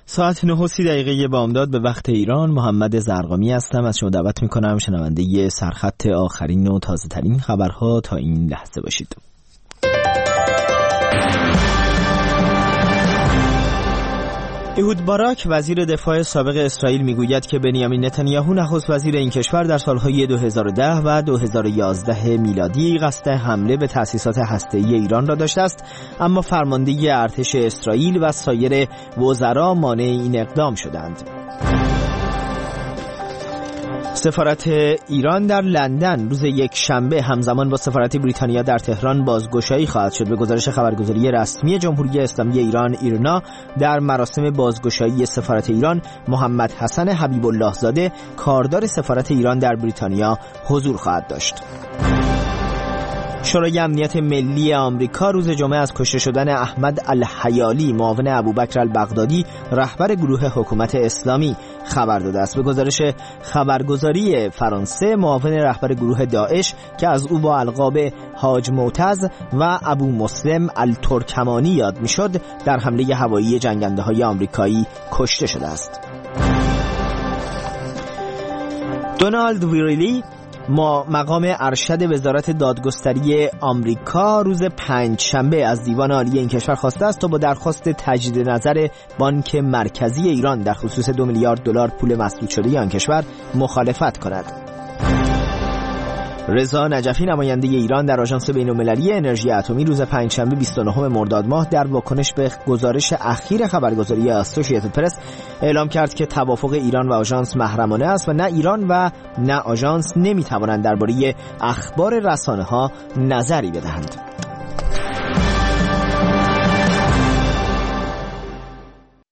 ساعت 9:30 بامداد به وقت ایران. محمد زرقامی هستم. از شما دعوت میکنم شنونده سرخط آخرین و تازه ترین خبرها تا این لحظه باشید. ایهود باراک وزیر دفاع سابق اسرائیل میگوید که بنیامین نتانیاهو نخست وزیر این کشور در سالهای 2010 و 2011 میلادی قصد حمله به تأسیسات هسته‌ای ایران را داشته است، اما فرمانده ارتش اسرائیل و سایر وزرا مانع این اقدام شدند. سفارت ایران در لندن روز یک شنبه همزمان با سفارت بریتانیا در تهران بازگشایی خواهد شد. به گزارش خبرگزاری رسمی جمهوری اسلامی ایران ایرنا، در مراسم بازگشایی سفارت ایران محمد حسن حبیب الله زاده کاردار سفارت ایران در بریتانیا حضور خواهد داشت. شورای امنیت ملی آمریکا روز جمعه از کشته شدن احمد الحیالی معاون ابوبکر البغدادی رهبر گروه حکومت اسلامی خبر داده است. به گزارش خبرگزاری فرانسه، معاون رهبر گروه داعش که از او با القاب حاج معتز و ابو مسلم الترکمانی یاد میشد، در حمله هوایی جنگنده‌های آمریکایی کشته شده است. دونالد ویریلی مقام ارشد وزارت دادگستری آمریکا روز پنجشنبه از دیوان عالی این کشور خواسته است تا با درخواست تجدید نظر بانک مرکزی ایران در خصوص 2 میلیارد دلار پول مسدود شده آن کشور مخالفت کند. رضا نجفی نماینده ایران در آژانس بین‌المللی انرژی اتمی روز پنجشنبه 29 مرداد ماه در واکنش به گزارش اخیر خبرگزاری اسوسییتد پرس اعلام کرد که توافق ایران و آژانس محرمانه است و نه ایران و نه آژانس نمی‌توانند درباره اخبار رسانه‌ها نظری بدهند.